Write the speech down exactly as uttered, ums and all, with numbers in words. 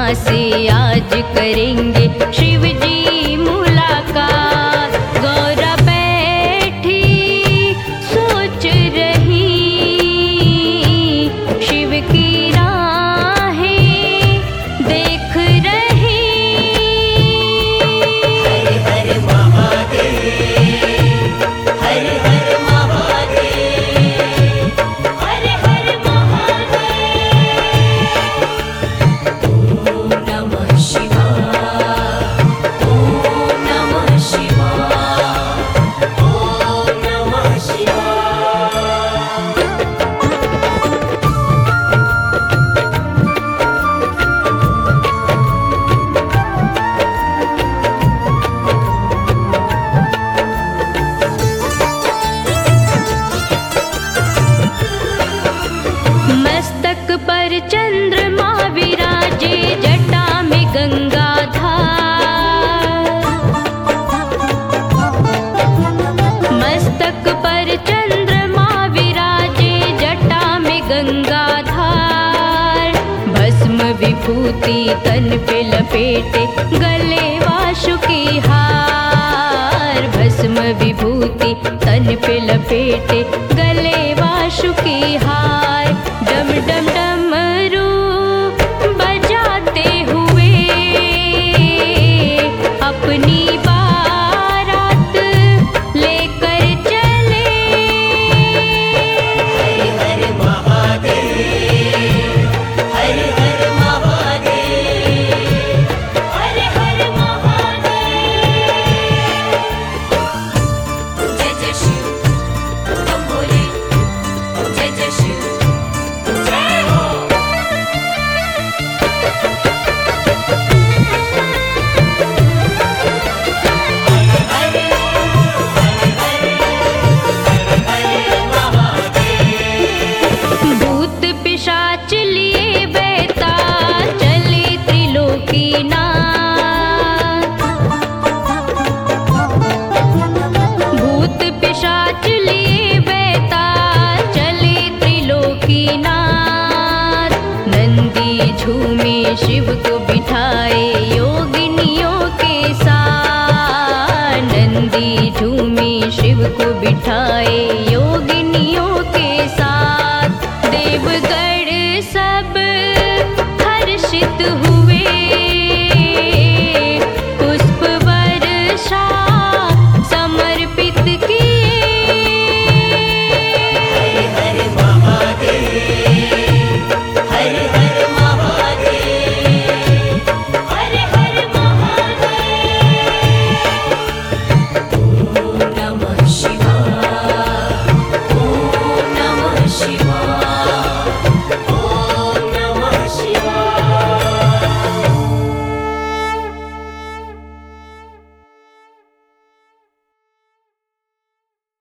से आज करेंगे शिव जी मुलाकात। गौरा बैठी सोच रही शिव की राहें देख रही। हर हर महादेव, हर हर महादेव, हर हर महादेव। ओम नमः शिवाय, ओम नमः शिवाय, ओम नमः शिवाय। मस्तक पर चंद्रमा विराजे, जटा में गंगा धार। मस्तक पर चंद्रमा विराजे, जटा में गंगा धार। भस्म विभूति तन पे लपेटे, गले वासुकी हार। भस्म विभूति तन पे लपेटे, गले वासुकी हार। डम डम डमरू बजाते हुए अपनी बारात लेकर चले। हर हर महादेव, हर हर महादेव, हर हर महादेव। जय जय शिव बम भोले, जय जय शिव जय हो। भूत पिशाच लिए बेताल, चले त्रिलोकीनाथ। भूत पिशाच लिए बेताल, चले त्रिलोकीनाथ। नंदी झूमे शिव को बिठाए, योगिनियों के साथ। नंदी झूमे शिव को बिठाए, योगिनियों के साथ। देवगढ़ सब हर्षित हुए,